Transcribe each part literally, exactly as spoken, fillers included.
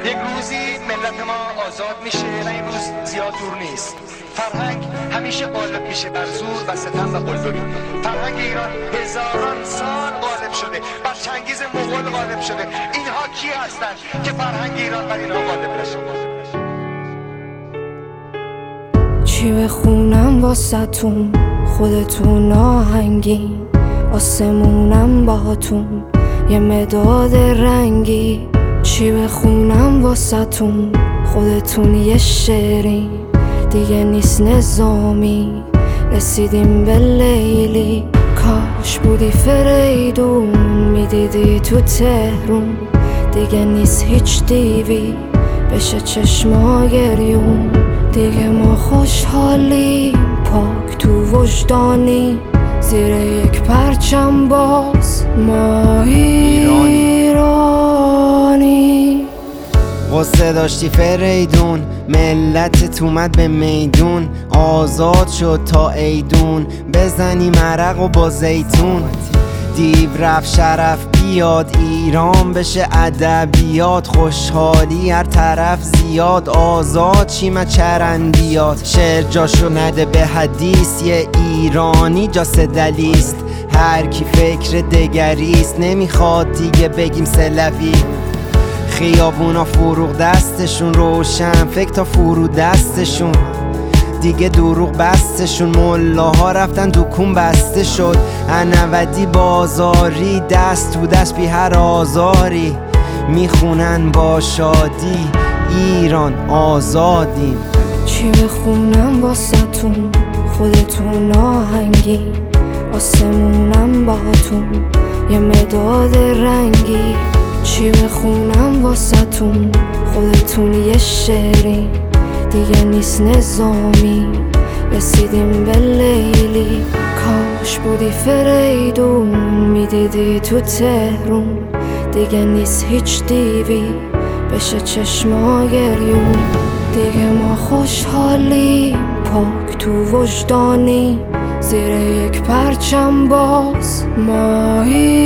یک روزی ملت ما آزاد میشه و این روز زیاد دور نیست. فرهنگ همیشه غالب میشه بر زور و ستم و قلدری. فرهنگ ایران هزاران سال غالب شده، بر چنگیز مغول غالب شده. اینها کی هستند که فرهنگ ایران بر اینها غالب نشه؟ چی بخونم واسه‌تون، خودتون آهنگین، آسمونم باهاتون یه مداد رنگی. چی بخونم واسه‌تون، خودتون یه شعرین، دیگه نیست نظامی، رسیدیم به لیلی. کاش بودی فریدون، میدیدی تو تهرون، دیگه نیست هیچ دیوی بشه چشما گریون. دیگه ما خوشحالیم، پاک تو وجدانی، زیر یک پرچم باز ما ایرانی. غصه داشتی فریدون، ملتت اومد به میدون، آزاد شد تا ایدون، بزنیم عرق و با زیتون. دیو رفت شرف بیاد، ایران بشه ادبیات، خوشحالی هر طرف زیاد، آزاد شیم چرندیات. شعر جاشو نده به حدیث، یه ایرانی جاس دلیست، هر کی فکر دگریست، نمیخواد دیگه بگیم سلوی. خیابونا فروغ دستشون روشن، فکر تا فرو دستشون، دیگه دروغ بستشون. ملاها رفتن دکون بسته شد، انودی بازاری، دست تو دست بی هر آزاری، میخونن با شادی ایران آزادیم. چی بخونم واسه‌تون، خودتون آهنگین، آسمونم باهاتون یه مداد رنگی. چی بخونم واسه‌تون، خودتون یه شعرین، دیگه نیست نظامی، رسیدیم به لیلی. کاش بودی فریدون، میدیدی تو تهرون، دیگه نیست هیچ دیوی بشه چشما گریون. دیگه ما خوشحالیم، پاک تو وجدانی، زیر یک پرچم باز ما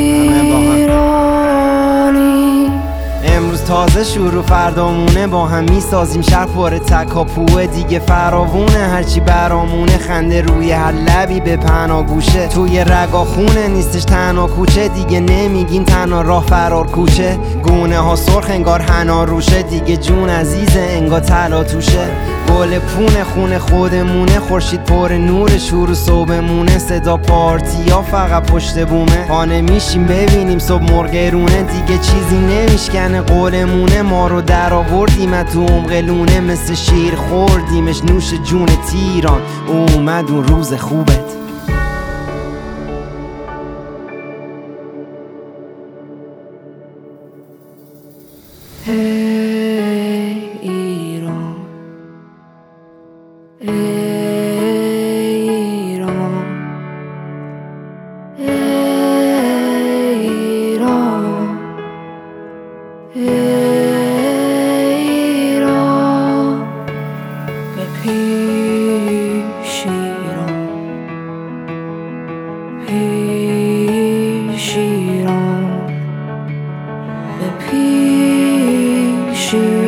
ایرانی. امروز تازه شروع فردامونه، با هم میسازیم شهر پر تکاپوه، دیگه فراوونه هرچی برامونه، خنده روی هر لبی به پناه گوشه. توی رگا خونه نیستش تنها کوچه، دیگه نمیگیم تنها راه فرار کوچه. گونه ها سرخ انگار حنا روشه، دیگه جون عزیزه انگار طلا توشه. گل پونه خونه خودمونه، خورشید پر نور شروع صبحمونه، صدا پارتی ها فقط پشت بومه. خانه میشیم ببینیم صبح مرغرونه، دیگه چیزی نمیشکنه قولمونه. ما رو در آوردیم تو عمق لونه، مثل شیر خوردیمش نوش جون تیران، اومد اون روز خوبت. پیش